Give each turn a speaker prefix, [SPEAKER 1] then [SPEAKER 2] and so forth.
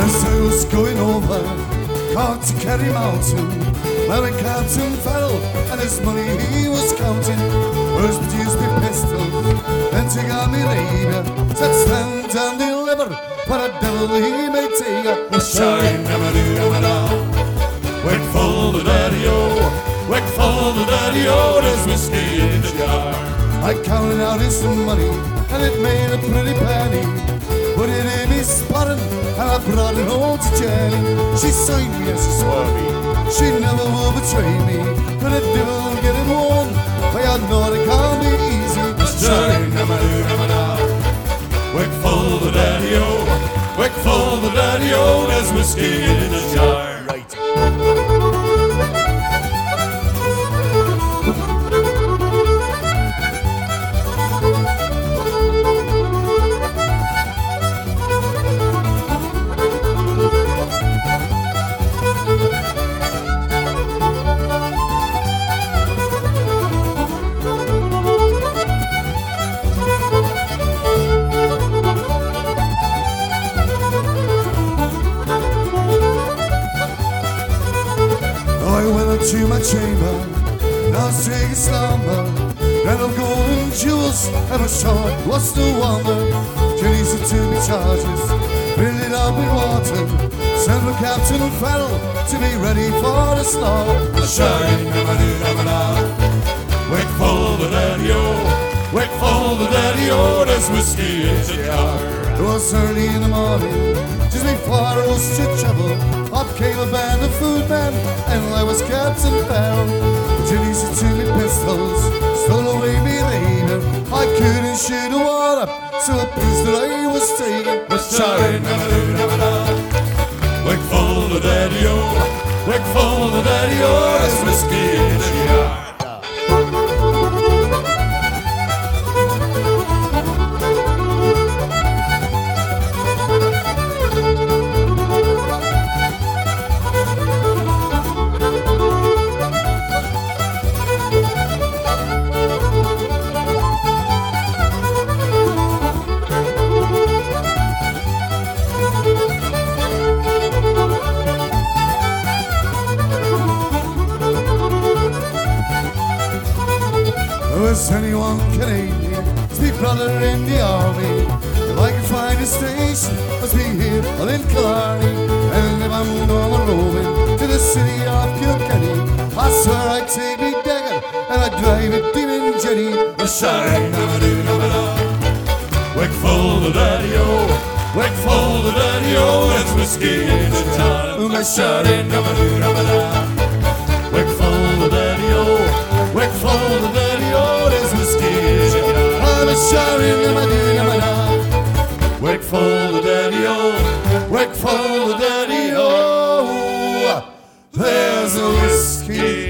[SPEAKER 1] As I was going over County Kerry Mountain, where a Captain Farrell and his money he was counting, first produced me pistol, then took on me labor, said stand and deliver, for a devil he may take her.
[SPEAKER 2] Wakeful the daddy-o, wakeful the daddy-o, there's whiskey in the jar.
[SPEAKER 1] I counted out his money, and it made a pretty penny. Put it in his bottom, and I brought it home to Jenny. She signed me and she swore me she never will betray me. But the devil get it warm, but I know it can't be easy.
[SPEAKER 2] Wakeful the daddy-o, wakeful the daddy-o, there's whiskey in the jar.
[SPEAKER 1] I went up to my chamber, now taking slumber. Then of gold and jewels, and my short was no wonder. Jenny said to me charges, fill it up with water. Send for Captain Farrell to be ready for the start.
[SPEAKER 2] Wakeful the daddy-o, wakeful the daddy-o, there's whiskey in the jar.
[SPEAKER 1] It was early in the morning, just before I was to travel. Up came a band of foodmen, and I was Captain Farrell. Jenny said to me pistols, stole away me labor. I couldn't shoot the water, so a prisoner I was taken.
[SPEAKER 2] Wakeful the daddy-o, wakeful the daddy-o, there's whiskey in the jar.
[SPEAKER 1] Was anyone can aid me? It's me brother in the army. If I can find a station, must be here or in Killarney. And if I'm going roaming to the city of Kilkenny, I swear I'd take me dagger and I'd drive it deep in Jenny.
[SPEAKER 2] Wakeful the daddy-o, wakeful the daddy-o, there's whiskey in the jar. Wakeful the daddy-o, wakeful the daddy-o, there's whiskey in the jar. Wakeful the daddy-o, wakeful the daddy-o, there's a whiskey